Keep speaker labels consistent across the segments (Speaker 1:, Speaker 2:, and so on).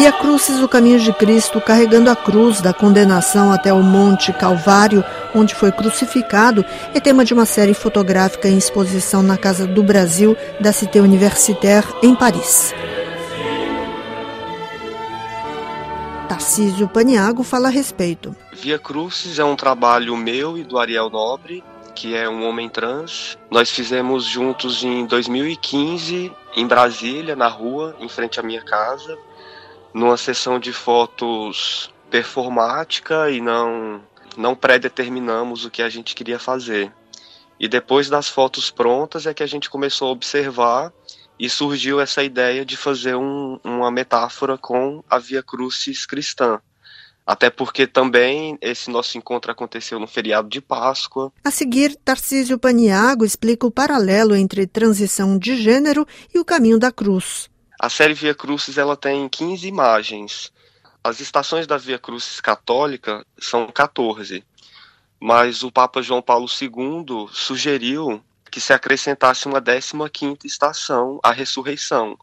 Speaker 1: Via Crucis, o caminho de Cristo, carregando a cruz da condenação até o Monte Calvário, onde foi crucificado, é tema de uma série fotográfica em exposição na Casa do Brasil da Cité Universitaire, em Paris. Tarcísio Paniaggo fala a respeito.
Speaker 2: Via Crucis é um trabalho meu e do Ariel Nobre, que é um homem trans. Nós fizemos juntos em 2015, em Brasília, na rua, em frente à minha casa, numa sessão de fotos performática e não pré-determinamos o que a gente queria fazer. E depois das fotos prontas é que a gente começou a observar e surgiu essa ideia de fazer uma metáfora com a Via Crucis cristã. Até porque também esse nosso encontro aconteceu no feriado de Páscoa.
Speaker 1: A seguir, Tarcísio Paniaggo explica o paralelo entre transição de gênero e o caminho da cruz.
Speaker 2: A série Via Crucis ela tem 15 imagens. As estações da Via Crucis católica são 14, mas o Papa João Paulo II sugeriu que se acrescentasse uma 15ª estação, a ressurreição,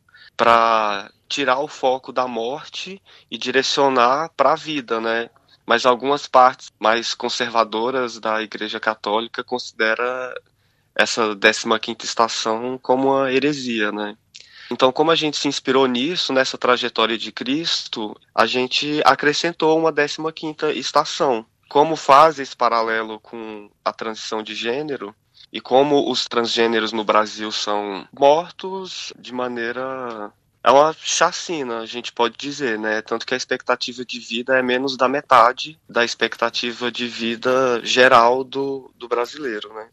Speaker 2: para tirar o foco da morte e direcionar para a vida, né? Mas algumas partes mais conservadoras da Igreja Católica consideram essa 15ª estação como uma heresia, né? Então, como a gente se inspirou nisso, nessa trajetória de Cristo, a gente acrescentou uma 15ª estação. Como faz esse paralelo com a transição de gênero e como os transgêneros no Brasil são mortos de maneira... É uma chacina, a gente pode dizer, né? Tanto que a expectativa de vida é menos da metade da expectativa de vida geral do brasileiro, né?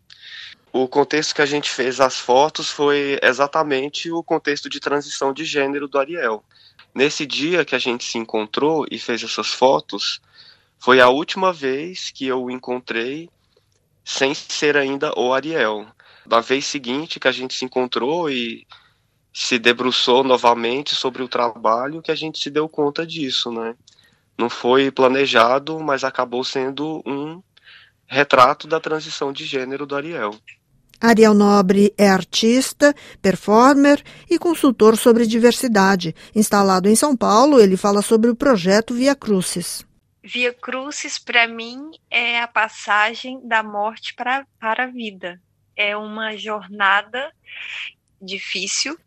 Speaker 2: O contexto que a gente fez as fotos foi exatamente o contexto de transição de gênero do Ariel. Nesse dia que a gente se encontrou e fez essas fotos, foi a última vez que eu o encontrei sem ser ainda o Ariel. Da vez seguinte que a gente se encontrou e se debruçou novamente sobre o trabalho, que a gente se deu conta disso, né? Não foi planejado, mas acabou sendo um retrato da transição de gênero do Ariel.
Speaker 1: Ariel Nobre é artista, performer e consultor sobre diversidade. Instalado em São Paulo, ele fala sobre o projeto Via Crucis.
Speaker 3: Via Crucis, para mim, é a passagem da morte para a vida. É uma jornada difícil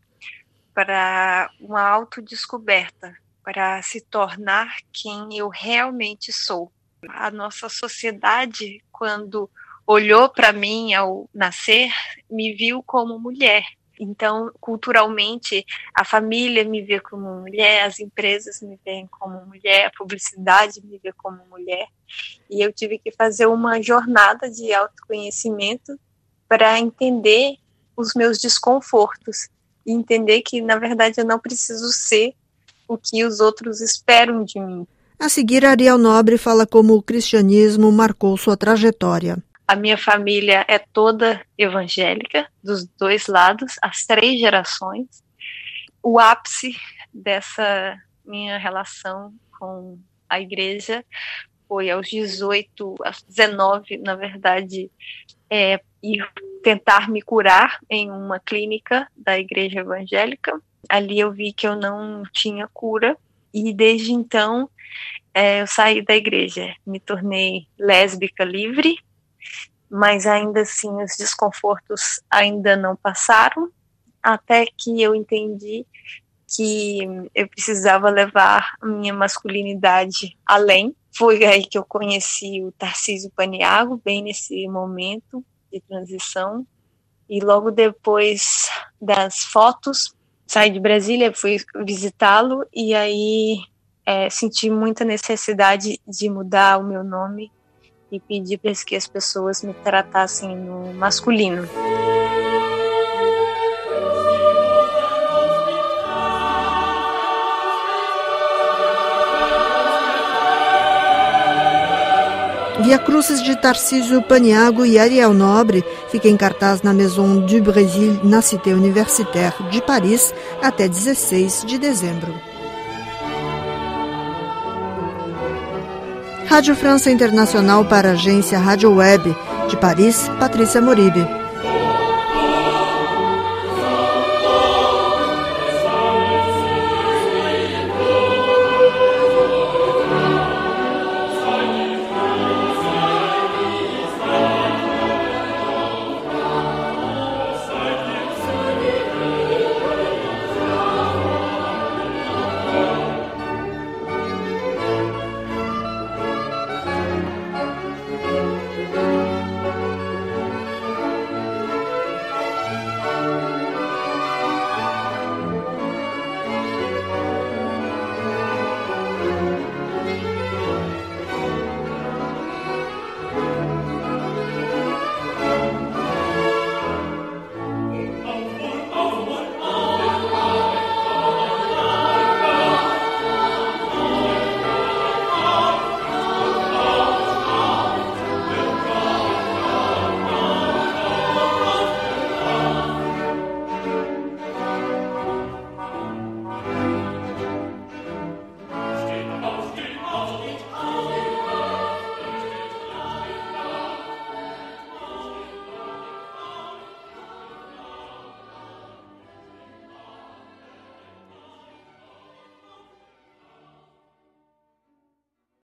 Speaker 3: para uma autodescoberta, para se tornar quem eu realmente sou. A nossa sociedade, quando olhou para mim ao nascer, me viu como mulher. Então, culturalmente, a família me vê como mulher, as empresas me veem como mulher, a publicidade me vê como mulher. E eu tive que fazer uma jornada de autoconhecimento para entender os meus desconfortos e entender que, na verdade, eu não preciso ser o que os outros esperam de mim.
Speaker 1: A seguir, Ariel Nobre fala como o cristianismo marcou sua trajetória.
Speaker 3: A minha família é toda evangélica, dos dois lados, as 3 gerações. O ápice dessa minha relação com a igreja foi aos 18, aos 19, na verdade, ir tentar me curar em uma clínica da igreja evangélica. Ali eu vi que eu não tinha cura e desde então eu saí da igreja, me tornei lésbica livre, mas ainda assim os desconfortos ainda não passaram, até que eu entendi que eu precisava levar a minha masculinidade além. Foi aí que eu conheci o Tarcísio Paniaggo, bem nesse momento de transição, e logo depois das fotos, saí de Brasília, fui visitá-lo, e aí senti muita necessidade de mudar o meu nome e pedir para que as pessoas me tratassem no masculino.
Speaker 1: Via Crucis de Tarcísio Paniaggo e Ariel Nobre fica em cartaz na Maison du Brésil, na Cité Universitaire de Paris, até 16 de dezembro. Rádio França Internacional para a agência Rádio Web. De Paris, Patrícia Moribe.